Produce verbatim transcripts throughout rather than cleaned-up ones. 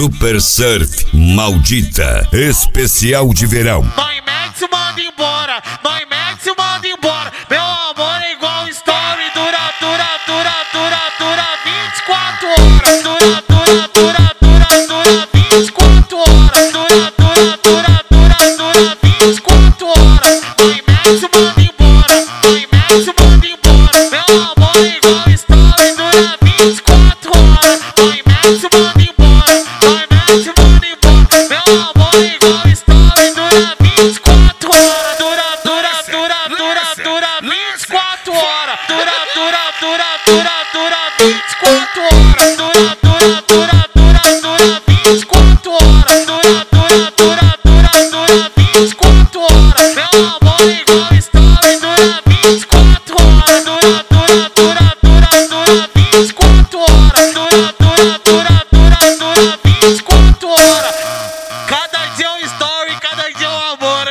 Super Surf Maldita, especial de verão. Mãe Max manda embora, Mãe Max manda embora. Meu amor é igual story, dura, dura, dura, dura, dura vinte e quatro horas. Dura, dura, dura, dura, dura vinte e quatro horas. Dura, dura, dura, dura, dura vinte e quatro horas. Mãe Max manda embora, Mãe Max manda embora. Meu amor é igual story, dura vinte e quatro horas. Mãe Max manda embora, Mãe Max manda embora. Meu amor é igual story, dura vinte e quatro horas. Dura, dura, dura, dura, dura vinte e quatro horas. Dura, dura, dura, dura, dura vinte e quatro horas. Dura, dura, dura, dura, dura vinte e quatro horas. Dura, dura, dura, dura, dura vinte e quatro horas. Meu amor é igual story, dura vinte e quatro horas. Dura, dura, dura, dura, dura vinte e quatro horas. Dura, dura, dura, dura, dura vinte e quatro horas. Cada dia é um story, cada dia é um amor.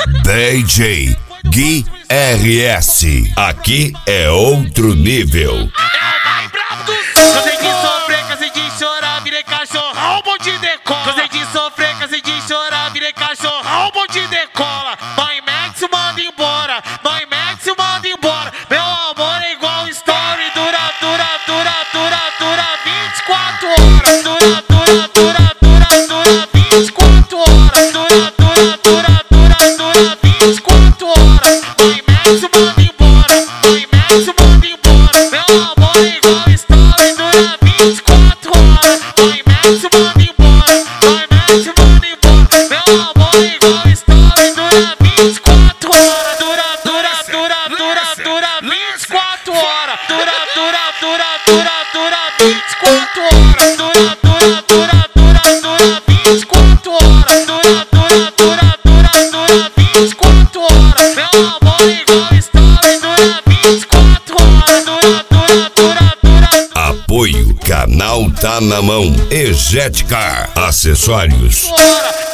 D J Gui R S, aqui é outro nível. É o mais bravo do sul. Cansei de sofrer, cansei de chorar, virei cachorrão, bom de decola. Cansei de sofrer, cansei de chorar, virei cachorrão, bom de decola. Mãe Max manda embora, Mãe Max manda embora. Meu amor é igual story, dura, dura, dura, dura, dura vinte e quatro horas. Dura, dura, dura, dura, dura vinte e quatro horas. Dura, dura, dura, dura, dura vinte e quatro horas. Mãe Max manda embora, Mãe Max manda embora. Meu amor é igual story, dura vinte e quatro horas. Mãe Max manda embora, Mãe Max manda embora. Meu amor é igual story, dura vinte e quatro horas. Dura, dura, dura, dura, dura vinte e quatro horas. Dura, dura, dura, dura, dura vinte e quatro horas. Dura, dura, dura, dura, dura vinte e quatro horas. Dura, dura, dura, dura, dura vinte e quatro horas. Meu amor é igual story, dura vinte e quatro horas. Dura, dura, dura, dura. Apoio, canal tá na mão. Ejetcar, acessórios. Hora.